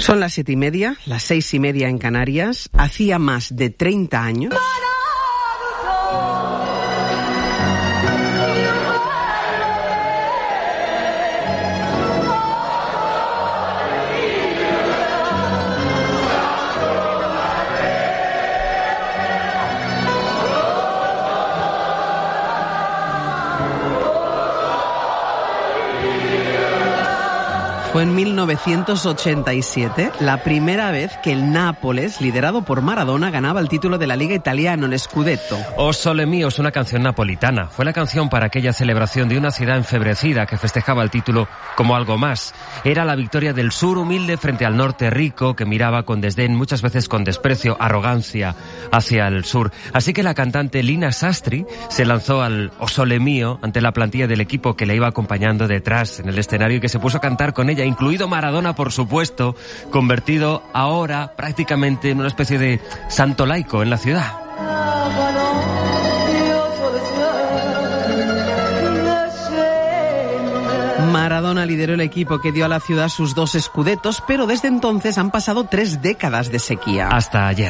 Son las 7:30, las 6:30 en Canarias. Hacía más de 30 años... Fue en 1987 la primera vez que el Nápoles, liderado por Maradona, ganaba el título de la Liga Italiana, el Scudetto. O Sole Mio es una canción napolitana. Fue la canción para aquella celebración de una ciudad enfebrecida que festejaba el título como algo más. Era la victoria del sur humilde frente al norte rico que miraba con desdén, muchas veces con desprecio, arrogancia hacia el sur. Así que la cantante Lina Sastri se lanzó al O Sole Mio ante la plantilla del equipo que la iba acompañando detrás en el escenario y que se puso a cantar con ella, incluido Maradona, por supuesto, convertido ahora prácticamente en una especie de santo laico en la ciudad. Maradona lideró el equipo que dio a la ciudad sus 2 Scudettos, pero desde entonces han pasado 3 décadas de sequía. Hasta ayer.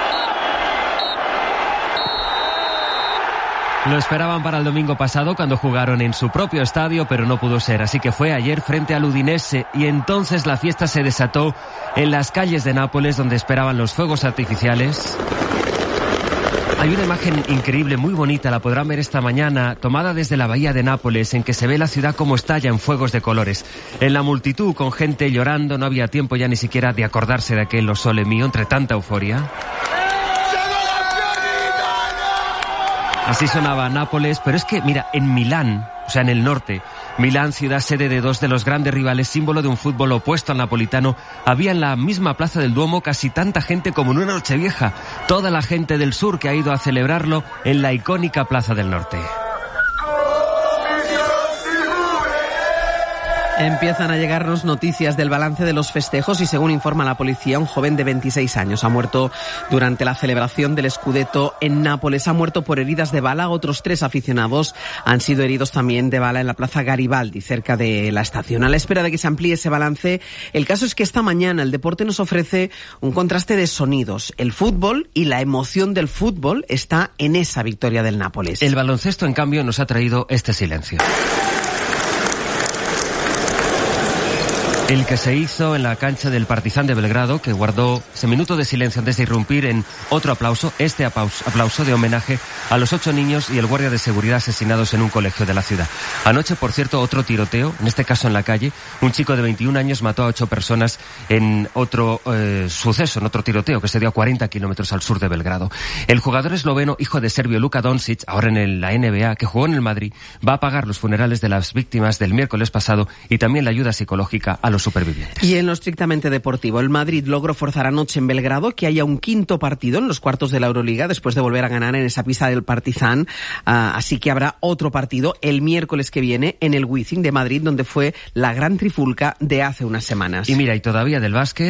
Lo esperaban para el domingo pasado cuando jugaron en su propio estadio, pero no pudo ser. Así que fue ayer frente al Udinese y entonces la fiesta se desató en las calles de Nápoles, donde esperaban los fuegos artificiales. Hay una imagen increíble, muy bonita, la podrán ver esta mañana, tomada desde la bahía de Nápoles, en que se ve la ciudad como estalla en fuegos de colores. En la multitud, con gente llorando, no había tiempo ya ni siquiera de acordarse de aquel O Sole Mio entre tanta euforia. Así sonaba Nápoles, pero es que, mira, en Milán, o sea, en el norte, Milán, ciudad sede de 2 de los grandes rivales, símbolo de un fútbol opuesto al napolitano, había en la misma plaza del Duomo casi tanta gente como en una Nochevieja. Toda la gente del sur que ha ido a celebrarlo en la icónica plaza del norte. Empiezan a llegarnos noticias del balance de los festejos y según informa la policía, un joven de 26 años ha muerto durante la celebración del Scudetto en Nápoles. Ha muerto por heridas de bala. Otros 3 aficionados han sido heridos también de bala en la plaza Garibaldi, cerca de la estación. A la espera de que se amplíe ese balance, el caso es que esta mañana el deporte nos ofrece un contraste de sonidos. El fútbol y la emoción del fútbol está en esa victoria del Nápoles. El baloncesto, en cambio, nos ha traído este silencio. El que se hizo en la cancha del Partizan de Belgrado, que guardó ese minuto de silencio antes de irrumpir en otro aplauso, este aplauso de homenaje a los 8 niños y el guardia de seguridad asesinados en un colegio de la ciudad. Anoche, por cierto, otro tiroteo, en este caso en la calle. Un chico de 21 años mató a 8 personas en otro suceso, en otro tiroteo que se dio a 40 kilómetros al sur de Belgrado. El jugador esloveno, hijo de serbio Luka Doncic, ahora en la NBA, que jugó en el Madrid, va a pagar los funerales de las víctimas del miércoles pasado y también la ayuda psicológica a los supervivientes. Y en lo estrictamente deportivo, el Madrid logró forzar anoche en Belgrado que haya un 5º partido en los cuartos de la Euroliga después de volver a ganar en esa pista del Partizan. Así que habrá otro partido el miércoles que viene en el Wizzing de Madrid, donde fue la gran trifulca de hace unas semanas. Y mira, y todavía del básquet.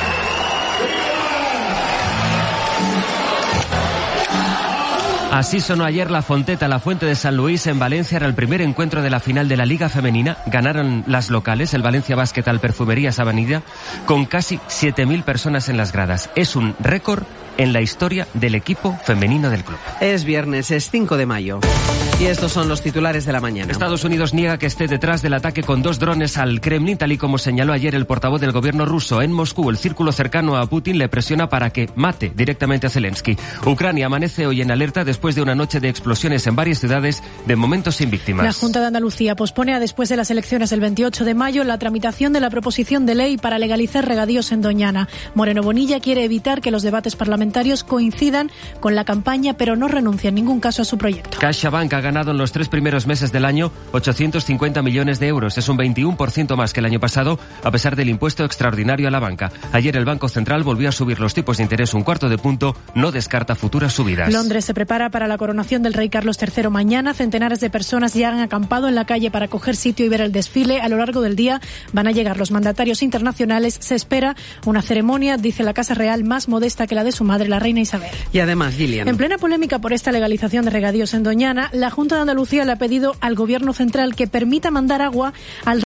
Así sonó ayer la Fonteta, la Fuente de San Luis en Valencia. Era el primer encuentro de la final de la Liga Femenina. Ganaron las locales, el Valencia Basket al Perfumerías Avenida, con casi 7.000 personas en las gradas. Es un récord en la historia del equipo femenino del club. Es viernes, es 5 de mayo. Y estos son los titulares de la mañana. Estados Unidos niega que esté detrás del ataque con 2 drones al Kremlin, tal y como señaló ayer el portavoz del gobierno ruso. En Moscú, el círculo cercano a Putin le presiona para que mate directamente a Zelensky. Ucrania amanece hoy en alerta después de una noche de explosiones en varias ciudades, de momento sin víctimas. La Junta de Andalucía pospone a después de las elecciones del 28 de mayo la tramitación de la proposición de ley para legalizar regadíos en Doñana. Moreno Bonilla quiere evitar que los debates parlamentarios coincidan con la campaña, pero no renuncia en ningún caso a su proyecto. CaixaBank ha ganado en los 3 primeros meses del año 850 millones de euros. Es un 21% más que el año pasado, a pesar del impuesto extraordinario a la banca. Ayer el Banco Central volvió a subir los tipos de interés 1/4 punto, no descarta futuras subidas. Londres se prepara para la coronación del rey Carlos III mañana. Centenares de personas ya han acampado en la calle para coger sitio y ver el desfile. A lo largo del día van a llegar los mandatarios internacionales. Se espera una ceremonia, dice la Casa Real, más modesta que la de su madre, la reina Isabel. Y además, Gillian, en plena polémica por esta legalización de regadíos en Doñana, la Junta de Andalucía le ha pedido al Gobierno central que permita mandar agua al